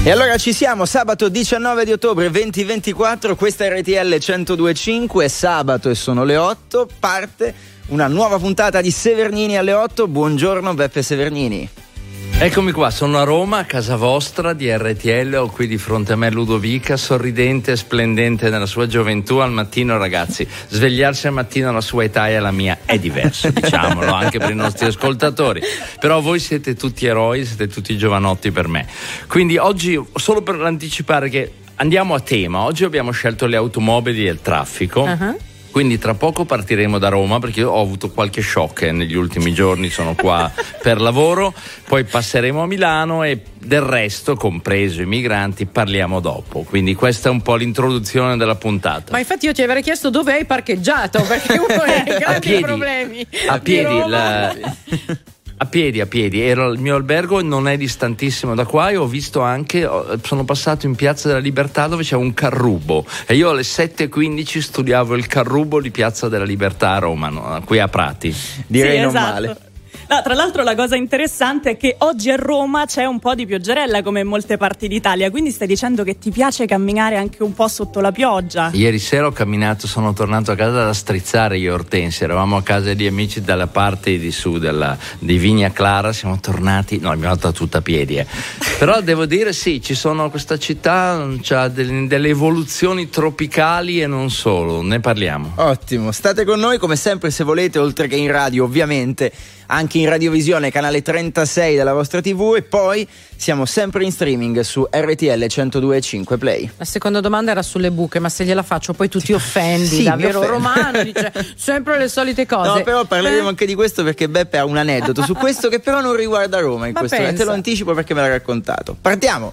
E allora ci siamo, sabato 19 di ottobre 2024, questa è RTL 102.5, è sabato e sono le 8, parte una nuova puntata di Severnini alle 8. Buongiorno Beppe Severnini. Eccomi qua, sono a Roma, a casa vostra di RTL, ho qui di fronte a me Ludovica, sorridente e splendente nella sua gioventù. Al mattino, ragazzi, svegliarsi al mattino alla sua età e alla mia è diverso, diciamolo, anche per i nostri ascoltatori. Però voi siete tutti eroi, siete tutti giovanotti per me. Quindi oggi, solo per anticipare che andiamo a tema, oggi abbiamo scelto le automobili e il traffico. Uh-huh. Quindi tra poco partiremo da Roma, perché io ho avuto qualche shock negli ultimi giorni, sono qua per lavoro, poi passeremo a Milano e del resto, compreso i migranti, parliamo dopo. Quindi questa è un po' l'introduzione della puntata. Ma infatti io ti avrei chiesto dove hai parcheggiato, perché uno dei grandi problemi a piedi A piedi, era il mio albergo, non è distantissimo da qua, e ho visto anche, sono passato in Piazza della Libertà dove c'è un carrubo e io alle 7:15 studiavo il carrubo di Piazza della Libertà a Roma, no? Qui a Prati. Direi sì, non esatto. male. No, tra l'altro la cosa interessante è che oggi a Roma c'è un po' di pioggerella come in molte parti d'Italia, quindi stai dicendo che ti piace camminare anche un po' sotto la pioggia? Ieri sera ho camminato, sono tornato a casa da strizzare io e Ortensia, eravamo a casa di amici dalla parte di su di Vigna Clara, siamo tornati, no, abbiamo fatto tutta a piedi, Però devo dire sì, ci sono, questa città ha delle evoluzioni tropicali e non solo, ne parliamo. Ottimo, state con noi come sempre se volete, oltre che in radio ovviamente, anche in radiovisione, canale 36 della vostra TV, e poi siamo sempre in streaming su RTL 102.5 Play. La seconda domanda era sulle buche, ma se gliela faccio poi tu ti offendi, sì, davvero romano, dice sempre le solite cose. No, però parleremo anche di questo perché Beppe ha un aneddoto su questo che però non riguarda Roma in ma questo momento, te lo anticipo perché me l'ha raccontato. Partiamo!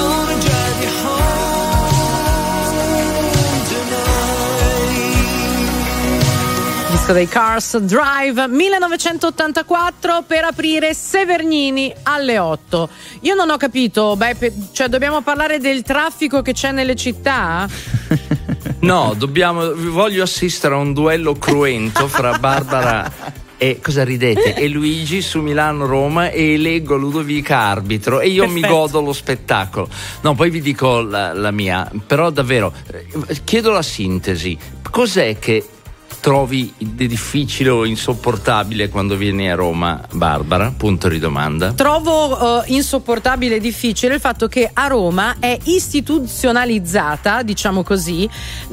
Disco dei Cars, Drive 1984 per aprire Severnini alle 8. Io non ho capito, cioè dobbiamo parlare del traffico che c'è nelle città? No, voglio assistere a un duello cruento fra Barbara e cosa ridete? E Luigi su Milano-Roma, e eleggo Ludovica arbitro e io Perfetto. Mi godo lo spettacolo. No, poi vi dico la mia, però davvero chiedo la sintesi. Cos'è che trovi di difficile o insopportabile quando vieni a Roma, Barbara? Punto di domanda. Trovo insopportabile e difficile il fatto che a Roma è istituzionalizzata, diciamo così,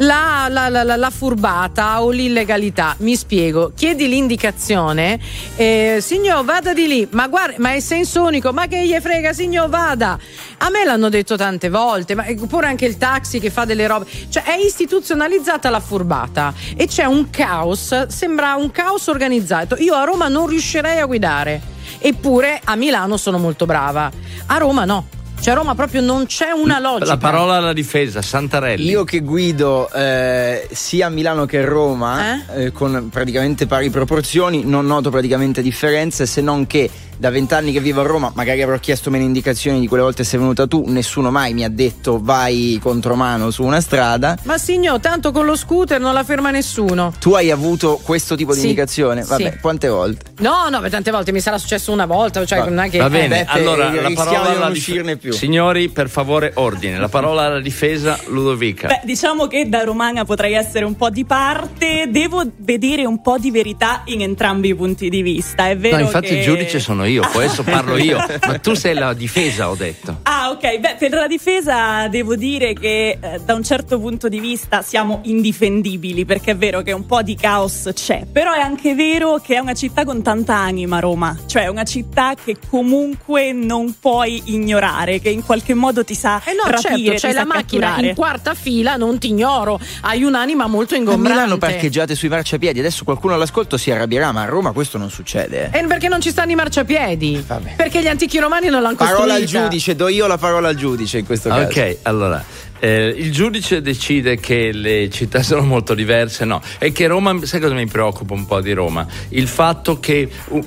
la furbata o l'illegalità. Mi spiego. Chiedi l'indicazione, signor vada di lì, ma guarda, ma è senso unico, ma che gli frega, signor vada. A me l'hanno detto tante volte, ma pure anche il taxi che fa delle robe, cioè è istituzionalizzata la furbata e c'è un caos, sembra un caos organizzato. Io a Roma non riuscirei a guidare, eppure a Milano sono molto brava, a Roma no. Cioè a Roma proprio non c'è una logica. La parola alla difesa, Santarelli. Io che guido sia a Milano che a Roma con praticamente pari proporzioni, non noto praticamente differenze, se non che da 20 anni che vivo a Roma, magari avrò chiesto meno indicazioni di quelle volte sei venuta tu, nessuno mai mi ha detto vai contromano su una strada. Ma signor, tanto con lo scooter non la ferma nessuno. Tu hai avuto questo tipo di indicazione? Vabbè, sì. Quante volte? No, tante volte, mi sarà successo una volta, cioè non è che va bene, Beppe, allora la parola di non uscirne più. Signori, per favore, ordine. La parola alla difesa, Ludovica. Beh, diciamo che da romana potrei essere un po' di parte, devo vedere un po' di verità in entrambi i punti di vista. È vero, no, infatti che il giudice sono io, adesso parlo io, ma tu sei la difesa, ho detto. Ah, ok, beh, per la difesa devo dire che da un certo punto di vista siamo indifendibili, perché è vero che un po' di caos c'è, però è anche vero che è una città con tanta anima, Roma, cioè una città che comunque non puoi ignorare, che in qualche modo ti sa rapire, certo, c'è la macchina catturare. in quarta fila, non ti ignoro, hai un'anima molto A ingombrante. Milano parcheggiate sui marciapiedi, adesso qualcuno all'ascolto si arrabbierà, ma a Roma questo non succede. E perché non ci stanno i marciapiedi? Vabbè. Perché gli antichi romani non l'hanno costruita. Parola al giudice, do io la parola al giudice in questo caso. Ok, allora il giudice decide che le città sono molto diverse, no, e che Roma, sai cosa mi preoccupa un po' di Roma? Il fatto che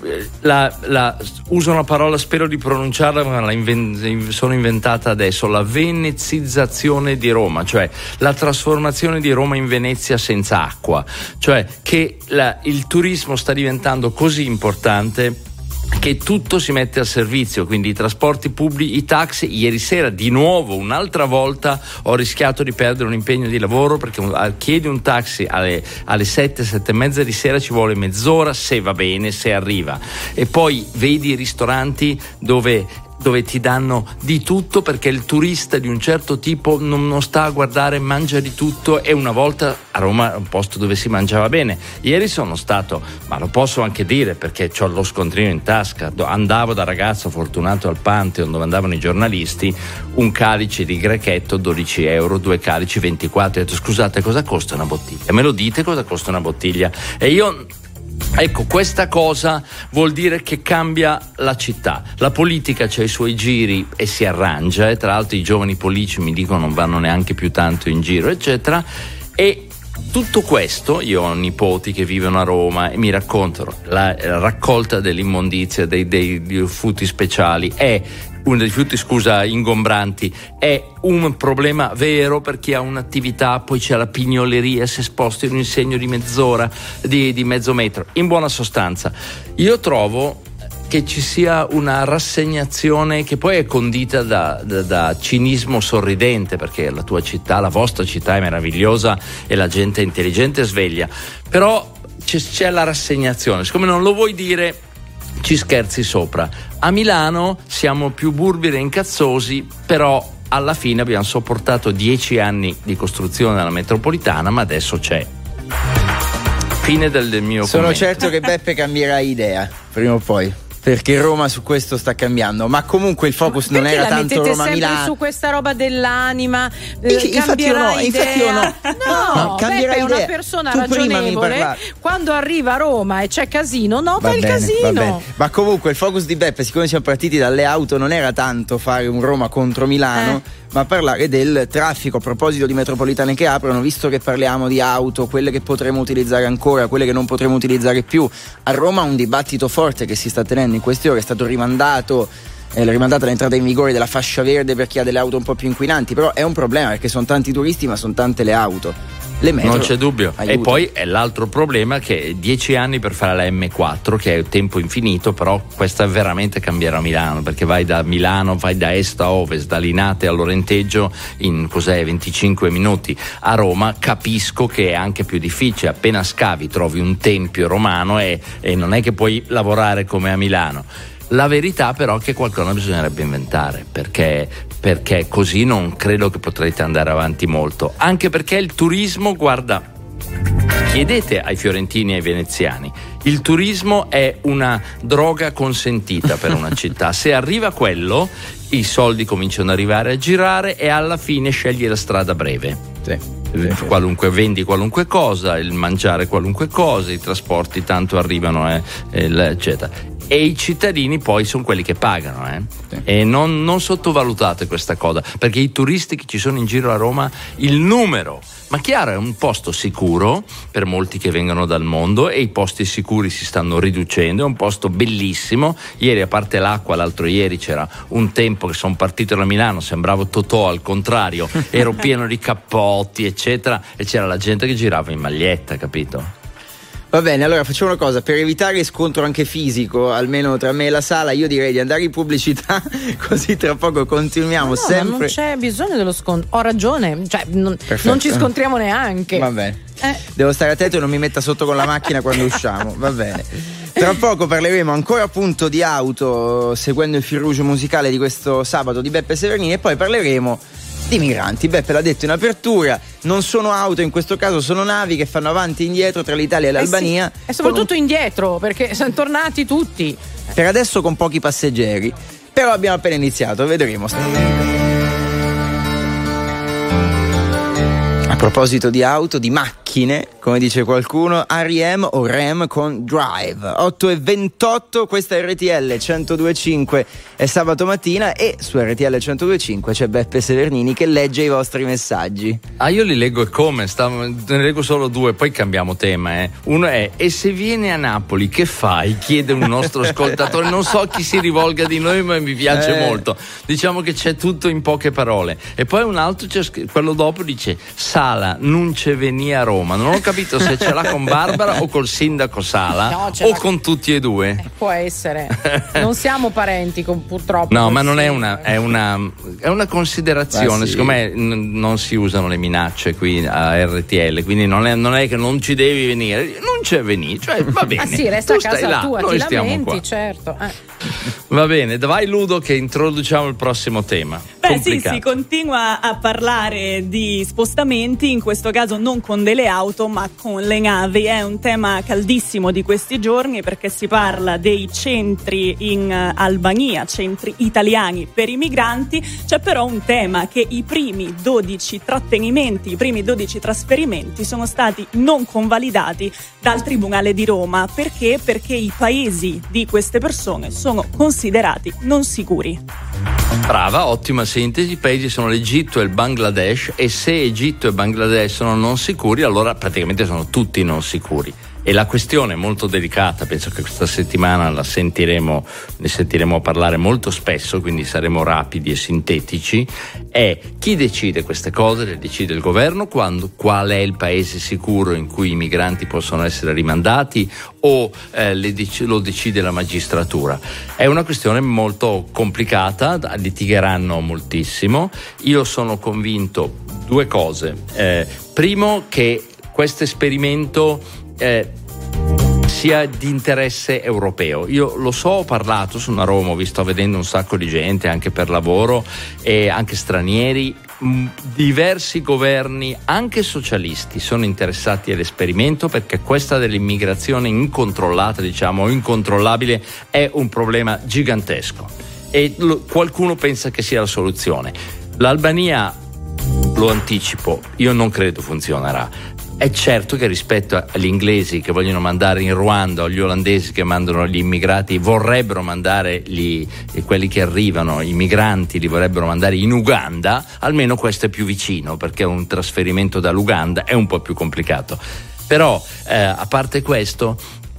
uso una parola, spero di pronunciarla, ma sono inventata adesso, la venezizzazione di Roma, cioè la trasformazione di Roma in Venezia senza acqua, cioè che il turismo sta diventando così importante che tutto si mette a servizio, quindi i trasporti pubblici, i taxi. Ieri sera di nuovo, un'altra volta, ho rischiato di perdere un impegno di lavoro perché chiedi un taxi alle 7 e mezza di sera, ci vuole mezz'ora se va bene, se arriva, e poi vedi i ristoranti dove ti danno di tutto perché il turista di un certo tipo non sta a guardare, mangia di tutto. E una volta a Roma è un posto dove si mangiava bene. Ieri sono stato, ma lo posso anche dire perché ho lo scontrino in tasca, andavo da ragazzo fortunato al Pantheon dove andavano i giornalisti, un calice di grechetto 12 euro, 2 calici 24. Ho detto scusate, cosa costa una bottiglia? Me lo dite cosa costa una bottiglia? E io... Ecco, questa cosa vuol dire che cambia la città. La politica c'ha i suoi giri e si arrangia, e tra l'altro i giovani politici mi dicono non vanno neanche più tanto in giro, eccetera. E tutto questo, io ho nipoti che vivono a Roma e mi raccontano la raccolta dell'immondizia, dei rifiuti speciali è dei rifiuti ingombranti è un problema vero per chi ha un'attività. Poi c'è la pignoleria, se sposti un insegno di mezz'ora, di mezzo metro. In buona sostanza, io trovo che ci sia una rassegnazione che poi è condita da cinismo sorridente, perché la tua città, la vostra città è meravigliosa e la gente è intelligente e sveglia, però c'è la rassegnazione, siccome non lo vuoi dire ci scherzi sopra. A Milano siamo più burberi e incazzosi, però alla fine abbiamo sopportato 10 anni di costruzione della metropolitana, ma adesso c'è. Fine del mio Sono commento. certo che Beppe cambierà idea prima o poi, perché Roma su questo sta cambiando, ma comunque il focus non era tanto Roma-Milano. Su questa roba dell'anima, infatti io no. No, cambierà Beppe è idea. una persona Tu prima mi ragionevole. parlavi. Quando arriva a Roma e c'è casino, nota Va il bene, casino. va bene. Ma comunque il focus di Beppe, siccome siamo partiti dalle auto, non era tanto fare un Roma contro Milano, ma parlare del traffico. A proposito di metropolitane che aprono, visto che parliamo di auto, quelle che potremo utilizzare ancora, quelle che non potremo utilizzare più, a Roma un dibattito forte che si sta tenendo in queste ore. È stato rimandata l'entrata in vigore della fascia verde per chi ha delle auto un po' più inquinanti, però è un problema perché sono tanti turisti ma sono tante le auto. Le metro, non c'è dubbio. aiuto. E poi è l'altro problema che 10 anni per fare la M4, che è tempo infinito, però questa veramente cambierà Milano, perché vai da Milano, vai da est a ovest, da Linate a Lorenteggio in 25 minuti. A Roma capisco che è anche più difficile, appena scavi trovi un tempio romano e non è che puoi lavorare come a Milano. La verità però è che qualcosa bisognerebbe inventare, perché così non credo che potrete andare avanti molto, anche perché il turismo, guarda, chiedete ai fiorentini e ai veneziani, il turismo è una droga consentita per una città. Se arriva quello, i soldi cominciano ad arrivare a girare e alla fine scegli la strada breve. Sì. Vendi qualunque cosa, il mangiare qualunque cosa, i trasporti tanto arrivano, eccetera. E i cittadini poi sono quelli che pagano, Sì. E non sottovalutate questa cosa, perché i turisti che ci sono in giro a Roma, il numero, ma chiaro, è un posto sicuro per molti che vengono dal mondo e i posti sicuri si stanno riducendo, è un posto bellissimo. Ieri, a parte l'acqua, l'altro ieri c'era un tempo che sono partito da Milano, sembravo Totò al contrario, ero pieno di cappotti eccetera, e c'era la gente che girava in maglietta, capito? Va bene, allora facciamo una cosa, per evitare scontro anche fisico, almeno tra me e la sala, io direi di andare in pubblicità, così tra poco continuiamo sempre. Ma non c'è bisogno dello scontro, ho ragione, cioè non ci scontriamo neanche. Va bene. Devo stare attento e non mi metta sotto con la macchina quando usciamo, va bene. Tra poco parleremo ancora appunto di auto, seguendo il fil rouge musicale di questo sabato di Beppe Severnini, e poi parleremo di migranti. Beppe l'ha detto in apertura, non sono auto, in questo caso sono navi che fanno avanti e indietro tra l'Italia e l'Albania. Sì. E soprattutto indietro, perché sono tornati tutti. Per adesso con pochi passeggeri, però abbiamo appena iniziato, vedremo. A proposito di auto, di macchine, come dice qualcuno, R.E.M. o REM con Drive. 8:28, questa è RTL 102.5, è sabato mattina e su RTL 102.5 c'è Beppe Severnini che legge i vostri messaggi. Io li leggo e come, ne leggo solo due, poi cambiamo tema. Uno è: e se viene a Napoli che fai? Chiede un nostro ascoltatore, non so chi si rivolga di noi, ma mi piace molto. Diciamo che c'è tutto in poche parole. E poi un altro, quello dopo, dice: Sala, non ce veni a Roma. Roma. Non ho capito se ce l'ha con Barbara o col sindaco Sala o con tutti e due. Può essere. Non siamo parenti purtroppo. No, ma non è una considerazione. Secondo me non si usano le minacce qui a RTL, quindi non è che non ci devi venire, non c'è venire, cioè va bene. Sì, resta a casa tua, noi ti stiamo lamenti, qua. certo. Va bene, vai Ludo che introduciamo il prossimo tema. Beh sì, si continua a parlare di spostamenti, in questo caso non con delle auto ma con le navi. È un tema caldissimo di questi giorni perché si parla dei centri in Albania, centri italiani per i migranti. C'è però un tema, che i primi 12 trattenimenti, i primi 12 trasferimenti sono stati non convalidati dal Tribunale di Roma. Perché? Perché i paesi di queste persone sono considerati non sicuri. Brava, ottima sintesi. I paesi sono l'Egitto e il Bangladesh, e se Egitto e Bangladesh sono non sicuri, allora praticamente sono tutti non sicuri. E la questione è molto delicata, penso che questa settimana ne sentiremo parlare molto spesso, quindi saremo rapidi e sintetici. È chi decide queste cose? Le decide il governo? Qual è il paese sicuro in cui i migranti possono essere rimandati, o lo decide la magistratura? È una questione molto complicata, litigheranno moltissimo. Io sono convinto due cose. Primo, che questo esperimento sia di interesse europeo. Io lo so, ho parlato, sono a Roma, sto vedendo un sacco di gente anche per lavoro e anche stranieri. Diversi governi, anche socialisti, sono interessati all'esperimento, perché questa dell'immigrazione incontrollata, diciamo, o incontrollabile, è un problema gigantesco e qualcuno pensa che sia la soluzione. L'Albania, lo anticipo, io non credo funzionerà. È certo che rispetto agli inglesi che vogliono mandare in Ruanda, o gli olandesi che mandano gli immigrati, vorrebbero mandare quelli che arrivano, i migranti, li vorrebbero mandare in Uganda, almeno questo è più vicino, perché un trasferimento dall'Uganda è un po' più complicato. Però a parte questo,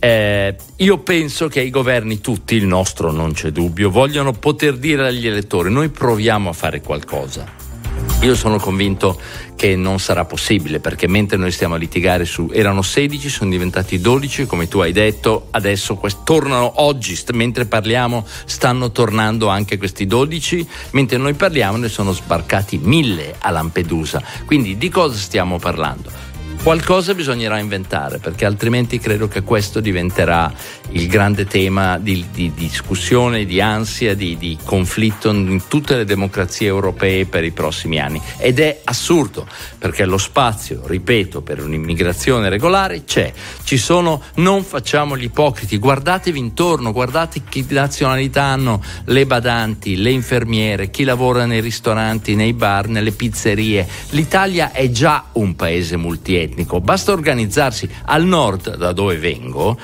io penso che i governi tutti, il nostro non c'è dubbio, vogliono poter dire agli elettori: noi proviamo a fare qualcosa. Io sono convinto che non sarà possibile, perché mentre noi stiamo a litigare erano 16, sono diventati 12, come tu hai detto, adesso tornano oggi, mentre parliamo stanno tornando anche questi 12, mentre noi parliamo ne sono sbarcati 1000 a Lampedusa. Quindi di cosa stiamo parlando? Qualcosa bisognerà inventare, perché altrimenti credo che questo diventerà il grande tema di discussione, di ansia, di conflitto in tutte le democrazie europee per i prossimi anni. Ed è assurdo, perché lo spazio, ripeto, per un'immigrazione regolare c'è. Ci sono, non facciamo gli ipocriti, guardatevi intorno, guardate che nazionalità hanno le badanti, le infermiere, chi lavora nei ristoranti, nei bar, nelle pizzerie. L'Italia è già un paese multietnico. Basta organizzarsi. Al nord, da dove vengo,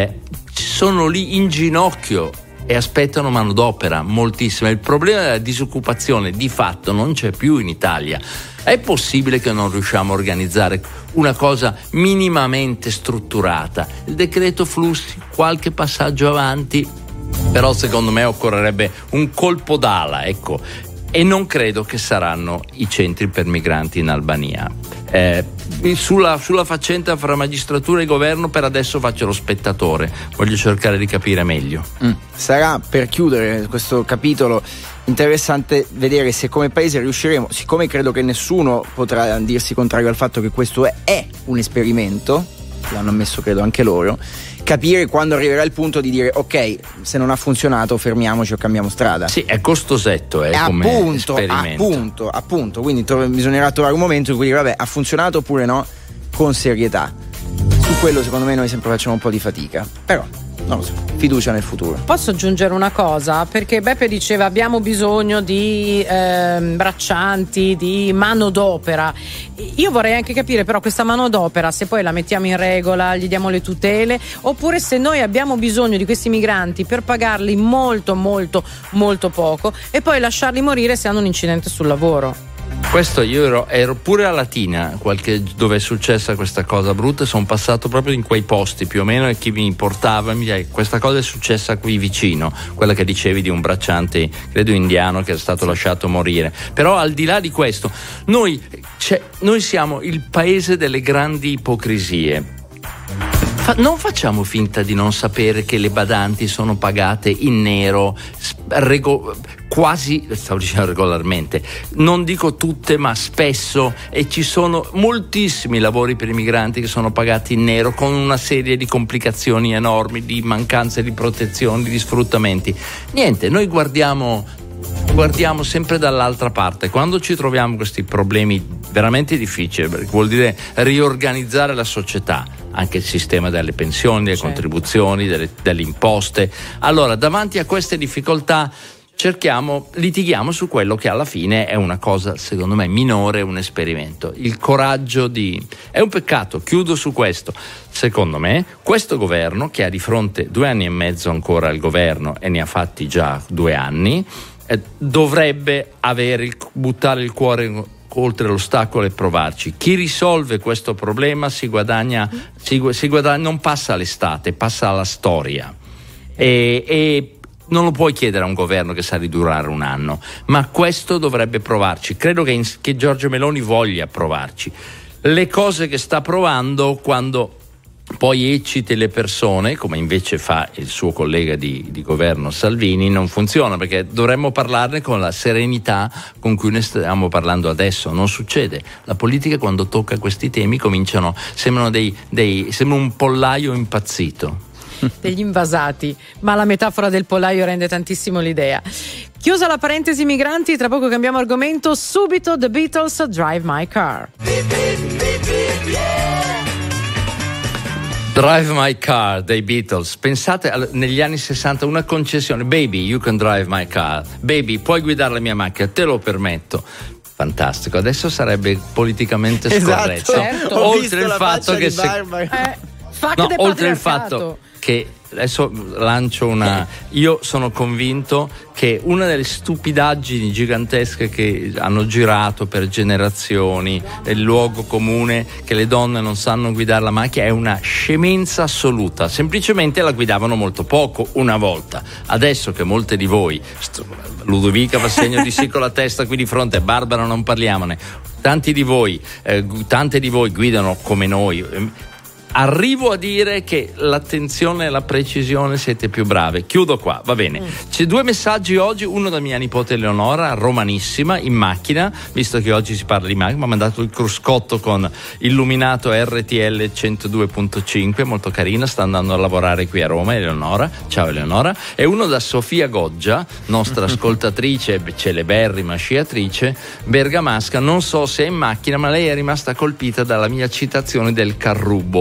sono lì in ginocchio e aspettano manodopera moltissima. Il problema della disoccupazione di fatto non c'è più in Italia. È possibile che non riusciamo a organizzare una cosa minimamente strutturata? Il decreto flussi, qualche passaggio avanti, però secondo me occorrerebbe un colpo d'ala, ecco. E non credo che saranno i centri per migranti in Albania. Sulla faccenda fra magistratura e governo per adesso faccio lo spettatore, voglio cercare di capire meglio. Sarà, per chiudere questo capitolo, interessante vedere se come paese riusciremo, siccome credo che nessuno potrà dirsi contrario al fatto che questo è un esperimento, l'hanno ammesso credo anche loro, capire quando arriverà il punto di dire: ok, se non ha funzionato fermiamoci o cambiamo strada. Sì, è costosetto come esperimento. Appunto, quindi bisognerà trovare un momento in cui dire: vabbè, ha funzionato oppure no, con serietà. Su quello secondo me noi sempre facciamo un po' di fatica, però non lo so, fiducia nel futuro. Posso aggiungere una cosa? Perché Beppe diceva abbiamo bisogno di braccianti, di manodopera. Io vorrei anche capire però questa manodopera, se poi la mettiamo in regola, gli diamo le tutele, oppure se noi abbiamo bisogno di questi migranti per pagarli molto molto molto poco e poi lasciarli morire se hanno un incidente sul lavoro. Questo io ero pure a Latina, dove è successa questa cosa brutta, sono passato proprio in quei posti più o meno, e chi mi portava questa cosa è successa qui vicino, quella che dicevi di un bracciante, credo indiano, che è stato lasciato morire. Però al di là di questo, noi siamo il paese delle grandi ipocrisie. Non facciamo finta di non sapere che le badanti sono pagate in nero, quasi, stavo dicendo regolarmente, non dico tutte ma spesso, e ci sono moltissimi lavori per i migranti che sono pagati in nero, con una serie di complicazioni enormi, di mancanze di protezioni, di sfruttamenti. Niente, noi guardiamo sempre dall'altra parte. Quando ci troviamo questi problemi veramente difficili, perché vuol dire riorganizzare la società, anche il sistema delle pensioni, delle contribuzioni, delle imposte, allora davanti a queste difficoltà litighiamo su quello che alla fine è una cosa, secondo me, minore, un esperimento. Il coraggio è un peccato, chiudo su questo. Secondo me, questo governo, che ha di fronte 2 anni e mezzo ancora il governo e ne ha fatti già 2 anni, dovrebbe buttare il cuore oltre l'ostacolo e provarci. Chi risolve questo problema si guadagna, non passa l'estate, passa alla storia. E non lo puoi chiedere a un governo che sa di durare 1 anno, ma questo dovrebbe provarci. Credo che Giorgia Meloni voglia provarci. Le cose che sta provando, quando poi ecciti le persone, come invece fa il suo collega di governo Salvini, non funziona, perché dovremmo parlarne con la serenità con cui ne stiamo parlando adesso. Non succede. La politica, quando tocca questi temi, sembrano un pollaio impazzito. Degli invasati, ma la metafora del pollaio rende tantissimo l'idea. Chiusa la parentesi migranti, tra poco cambiamo argomento. Subito The Beatles, Drive My Car. Drive My Car dei Beatles. Pensate, negli anni 60 una concessione: baby, you can drive my car, baby, puoi guidare la mia macchina, te lo permetto. Fantastico. Adesso sarebbe politicamente scorretto. Certo. Oltre il fatto che oltre il fatto che adesso lancio io sono convinto che una delle stupidaggini gigantesche che hanno girato per generazioni, il luogo comune che le donne non sanno guidare la macchina, è una scemenza assoluta. Semplicemente la guidavano molto poco una volta. Adesso che molte di voi, Ludovica fa segno di sì con la testa qui di fronte, Barbara non parliamone, tante di voi guidano come noi. Arrivo a dire che l'attenzione e la precisione siete più brave. Chiudo qua, va bene. C'è 2 messaggi oggi, uno da mia nipote Eleonora, romanissima, in macchina, visto che oggi si parla di macchina, mi ha mandato il cruscotto con illuminato RTL 102.5, molto carina, sta andando a lavorare qui a Roma, Eleonora. Ciao Eleonora. E uno da Sofia Goggia, nostra ascoltatrice, celeberrima sciatrice bergamasca, non so se è in macchina, ma lei è rimasta colpita dalla mia citazione del carrubo.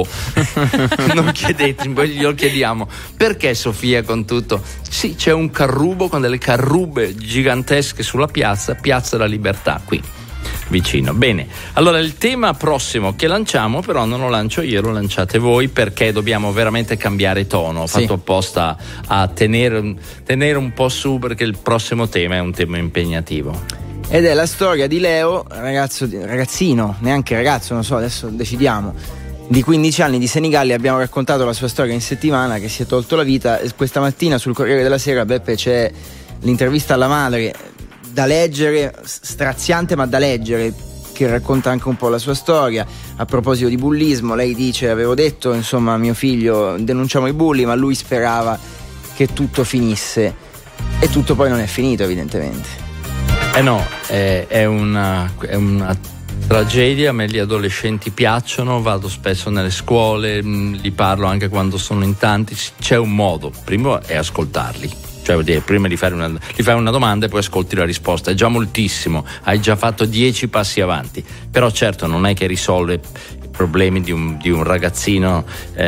Non chiedetemi, glielo chiediamo. Perché Sofia, con tutto? Sì, c'è un carrubo con delle carrube gigantesche sulla piazza della Libertà, qui vicino. Bene, allora il tema prossimo che lanciamo, però non lo lancio io, lo lanciate voi, perché dobbiamo veramente cambiare tono. Ho fatto apposta a tenere un po' su, perché il prossimo tema è un tema impegnativo. Ed è la storia di Leo, ragazzino, neanche ragazzo, non so, adesso decidiamo, di 15 anni, di Senigallia. Abbiamo raccontato la sua storia in settimana, che si è tolto la vita. Questa mattina sul Corriere della Sera, Beppe, c'è l'intervista alla madre, da leggere, straziante ma da leggere, che racconta anche un po' la sua storia. A proposito di bullismo, lei dice: avevo detto, insomma, a mio figlio, denunciamo i bulli, ma lui sperava che tutto finisse, e tutto poi non è finito, evidentemente. No, è una tragedia. A me gli adolescenti piacciono, vado spesso nelle scuole, li parlo anche quando sono in tanti. C'è un modo, primo è ascoltarli, cioè vuol dire, prima gli fai una domanda e poi ascolti la risposta, è già moltissimo, hai già fatto 10 passi avanti. Però certo non è che risolve i problemi di un ragazzino,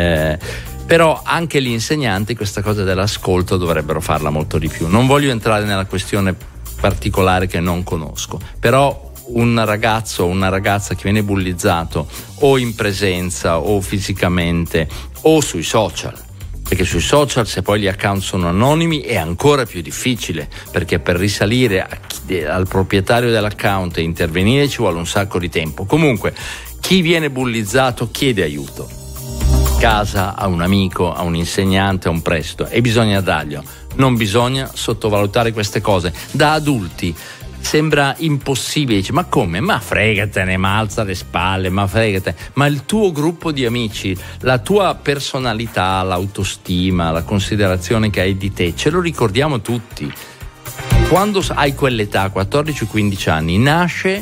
però anche gli insegnanti questa cosa dell'ascolto dovrebbero farla molto di più. Non voglio entrare nella questione particolare che non conosco, però un ragazzo o una ragazza che viene bullizzato o in presenza o fisicamente o sui social, perché sui social, se poi gli account sono anonimi, è ancora più difficile, perché per risalire al proprietario dell'account e intervenire ci vuole un sacco di tempo. Comunque, chi viene bullizzato chiede aiuto, casa, a un amico, a un insegnante, a un prestito, e bisogna darglielo. Non bisogna sottovalutare queste cose. Da adulti sembra impossibile, dici, ma come? Ma fregatene, ma alza le spalle, ma fregatene. Ma il tuo gruppo di amici, la tua personalità, l'autostima, la considerazione che hai di te, ce lo ricordiamo tutti. Quando hai quell'età, 14-15 anni, nasce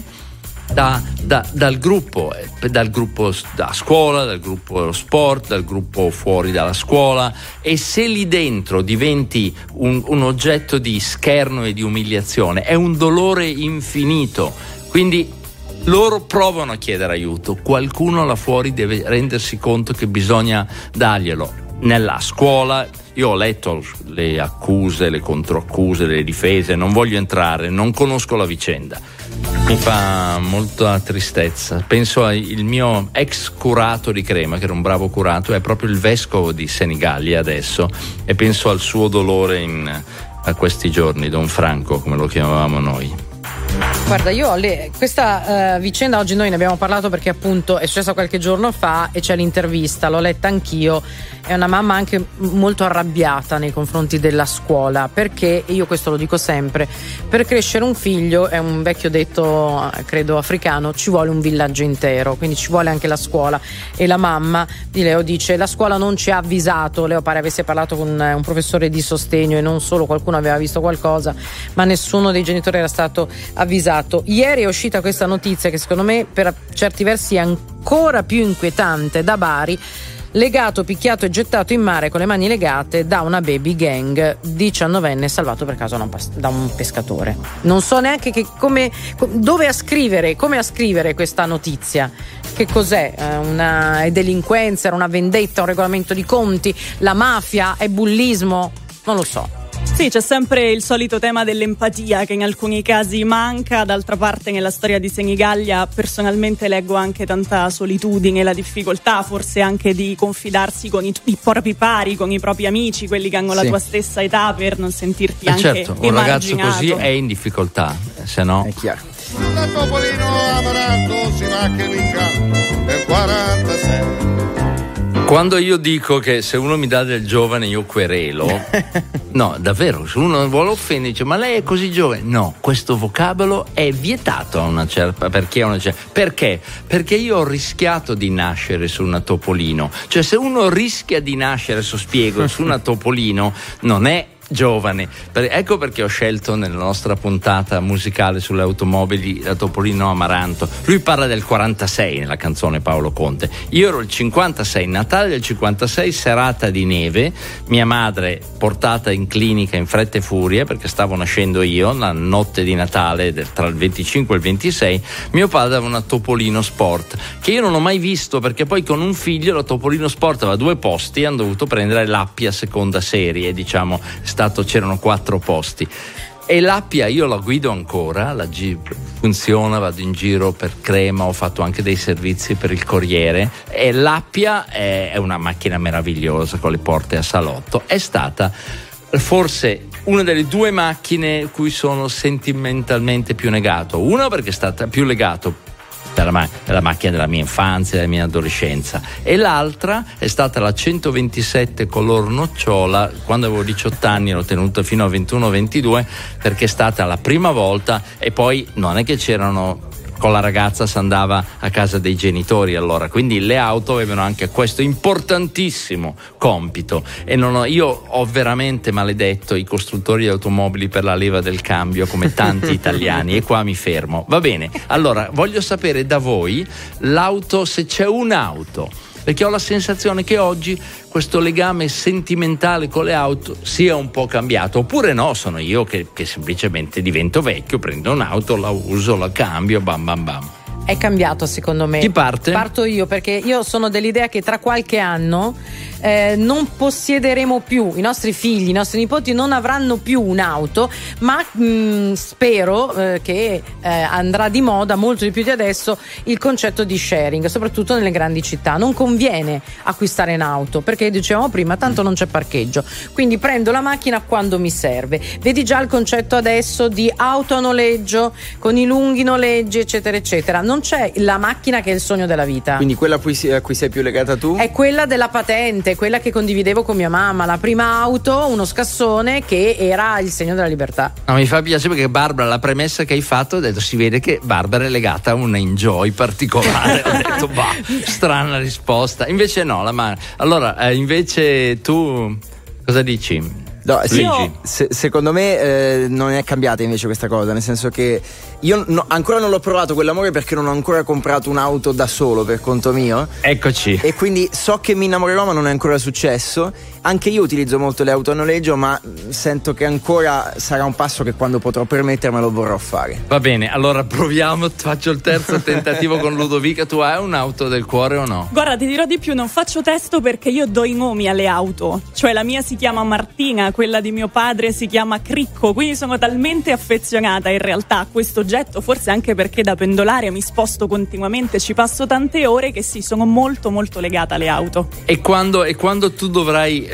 dal gruppo da scuola, dal gruppo sport, dal gruppo fuori dalla scuola, e se lì dentro diventi un oggetto di scherno e di umiliazione, è un dolore infinito. Quindi loro provano a chiedere aiuto, qualcuno là fuori deve rendersi conto che bisogna darglielo. Nella scuola io ho letto le accuse, le controaccuse, le difese, non voglio entrare, non conosco la vicenda. Mi fa molta tristezza. Penso al mio ex curato di Crema, che era un bravo curato, è proprio il vescovo di Senigallia adesso, e penso al suo dolore a questi giorni, Don Franco, come lo chiamavamo noi. Guarda, io questa vicenda oggi noi ne abbiamo parlato perché appunto è successa qualche giorno fa e c'è l'intervista, l'ho letta anch'io. È una mamma anche molto arrabbiata nei confronti della scuola, perché, io questo lo dico sempre, per crescere un figlio, è un vecchio detto credo africano, ci vuole un villaggio intero, quindi ci vuole anche la scuola. E la mamma di Leo dice: la scuola non ci ha avvisato. Leo pare avesse parlato con un professore di sostegno, e non solo, qualcuno aveva visto qualcosa, ma nessuno dei genitori era stato avvisato. Ieri è uscita questa notizia che secondo me per certi versi è ancora più inquietante, da Bari. Legato, picchiato e gettato in mare con le mani legate da una baby gang, 19enne salvato per caso da un pescatore. Non so neanche come ascrivere questa notizia. Che cos'è? È delinquenza, era una vendetta, un regolamento di conti, la mafia, è bullismo? Non lo so. Sì, c'è sempre il solito tema dell'empatia che in alcuni casi manca. D'altra parte nella storia di Senigallia personalmente leggo anche tanta solitudine, la difficoltà forse anche di confidarsi con i propri pari, con i propri amici, quelli che hanno la tua stessa età, per non sentirti anche certo, un ragazzo così è in difficoltà, se no è chiaro. Da Topolino Amaranto si va che vinca nel 46. Quando io dico che se uno mi dà del giovane io querelo, no, davvero, se uno vuole offendere dice: ma lei è così giovane? No, questo vocabolo è vietato a una certa, perché? Perché io ho rischiato di nascere su una Topolino. Cioè, se uno rischia di nascere, spiego, su una Topolino, non è giovane. Ecco perché ho scelto nella nostra puntata musicale sulle automobili la Topolino Amaranto. Lui parla del 46 nella canzone Paolo Conte, io ero il 56, Natale del 56, serata di neve, mia madre portata in clinica in fretta e furia perché stavo nascendo io, la notte di Natale tra il 25 e il 26, mio padre aveva una Topolino Sport che io non ho mai visto, perché poi con un figlio la Topolino Sport aveva 2 posti, hanno dovuto prendere l'Appia seconda serie, diciamo c'erano 4 posti, e l'Appia io la guido ancora, la Jeep funziona, vado in giro per Crema, ho fatto anche dei servizi per il Corriere, e l'Appia è una macchina meravigliosa con le porte a salotto. È stata forse una delle 2 macchine cui sono sentimentalmente più legato, una perché è stata più legato la macchina della mia infanzia, della mia adolescenza, e l'altra è stata la 127 color nocciola. Quando avevo 18 anni l'ho tenuta fino a 21-22 perché è stata la prima volta, e poi non è che c'erano, con la ragazza si andava a casa dei genitori allora, quindi le auto avevano anche questo importantissimo compito, e io ho veramente maledetto i costruttori di automobili per la leva del cambio, come tanti italiani, e qua mi fermo. Va bene, allora voglio sapere da voi l'auto, se c'è un'auto, perché ho la sensazione che oggi questo legame sentimentale con le auto sia un po' cambiato, oppure no, sono io che semplicemente divento vecchio, prendo un'auto, la uso, la cambio, bam bam bam. è cambiato secondo me. Chi parte? Parto io, perché io sono dell'idea che tra qualche anno non possiederemo più, i nostri figli, i nostri nipoti non avranno più un'auto, ma spero che andrà di moda molto di più di adesso il concetto di sharing, soprattutto nelle grandi città. Non conviene acquistare un'auto perché, dicevamo prima, tanto non c'è parcheggio, quindi prendo la macchina quando mi serve. Vedi già il concetto adesso di auto a noleggio con i lunghi noleggi eccetera eccetera. Non c'è la macchina che è il sogno della vita, quindi quella a cui sei più legata tu? È quella della patente, quella che condividevo con mia mamma, la prima auto, uno scassone che era il segno della libertà. No, mi fa piacere perché Barbara, la premessa che hai fatto, ho detto si vede che Barbara è legata a un enjoy particolare. Ho detto strana risposta, invece no, allora invece tu cosa dici? No, sì, secondo me non è cambiata invece questa cosa, nel senso che io ancora non l'ho provato quell'amore perché non ho ancora comprato un'auto da solo per conto mio. Eccoci. E quindi so che mi innamorerò, ma non è ancora successo. Anche io utilizzo molto le auto a noleggio, ma sento che ancora sarà un passo che quando potrò permettermelo vorrò fare. Va bene, allora proviamo, faccio il terzo tentativo con Ludovica. Tu hai un'auto del cuore o no? Guarda, ti dirò di più, non faccio testo perché io do i nomi alle auto. Cioè la mia si chiama Martina, quella di mio padre si chiama Cricco, quindi sono talmente affezionata in realtà a questo oggetto, forse anche perché da pendolare mi sposto continuamente, ci passo tante ore, che sì, sono molto molto legata alle auto. E quando tu dovrai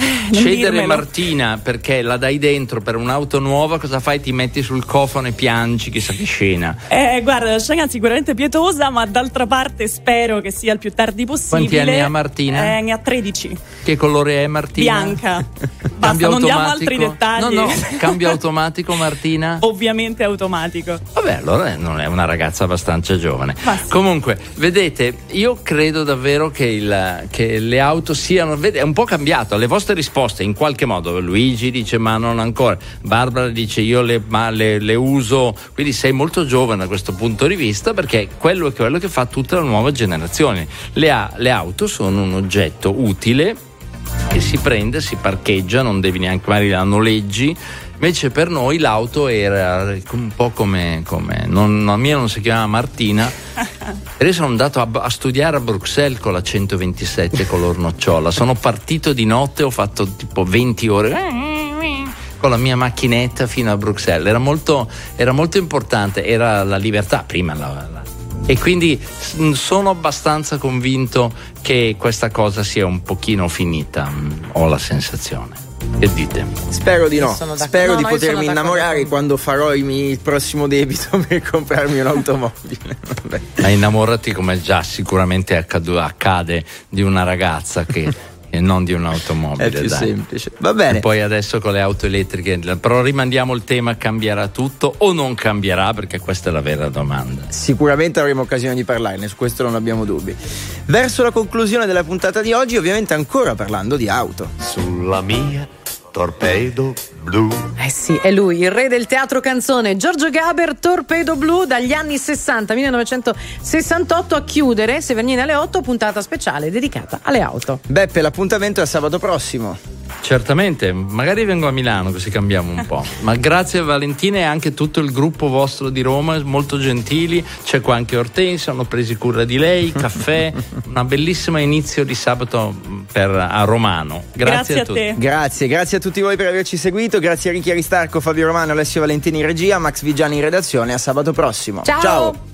cedere Martina perché la dai dentro per un'auto nuova, cosa fai? Ti metti sul cofano e piangi, chissà che scena. Guarda, la scena sicuramente pietosa, ma d'altra parte spero che sia il più tardi possibile. Quanti anni ha Martina? Ne ha 13. Che colore è Martina? Bianca. Basta, non diamo altri dettagli. No, cambio automatico Martina? Ovviamente automatico. Vabbè, allora non è una ragazza abbastanza giovane. Sì. Comunque, vedete, io credo davvero che le auto siano, è un po' cambiato. Le vostre risposte in qualche modo, Luigi dice ma non ancora, Barbara dice io le uso, quindi sei molto giovane da questo punto di vista, perché quello è quello che fa tutta la nuova generazione. Le auto sono un oggetto utile che si prende, si parcheggia, non devi neanche, magari la noleggi. Invece per noi l'auto era un po' come la mia non si chiamava Martina. Adesso sono andato a studiare a Bruxelles con la 127 color nocciola. Sono partito di notte, ho fatto tipo 20 ore con la mia macchinetta fino a Bruxelles. Era molto importante, era la libertà prima. E quindi sono abbastanza convinto che questa cosa sia un pochino finita, ho la sensazione. Che dite? Spero di no. Spero di potermi innamorare quando farò il prossimo debito per comprarmi un'automobile. Vabbè. Ma innamorati come già sicuramente accade di una ragazza che e non di un'automobile. È più semplice. Va bene. E poi adesso con le auto elettriche, però rimandiamo il tema: cambierà tutto o non cambierà? Perché questa è la vera domanda. Sicuramente avremo occasione di parlarne, su questo non abbiamo dubbi. Verso la conclusione della puntata di oggi, ovviamente ancora parlando di auto. Sulla mia Torpedo Blu. Sì, è lui, il re del teatro canzone, Giorgio Gaber, Torpedo Blu, dagli anni 60, 1968, a chiudere Severnini alle 8, puntata speciale dedicata alle auto. Beppe, l'appuntamento è sabato prossimo. Certamente, magari vengo a Milano così cambiamo un po'. Ma grazie a Valentina e anche tutto il gruppo vostro di Roma, molto gentili. C'è qua anche Ortensia, hanno preso cura di lei, caffè, una bellissima inizio di sabato a Romano. Grazie a tutti. Te. Grazie a tutti voi per averci seguito. Grazie a Ricky Aristarco, Fabio Romano, Alessio Valentini in regia, Max Vigiani in redazione. A sabato prossimo. Ciao.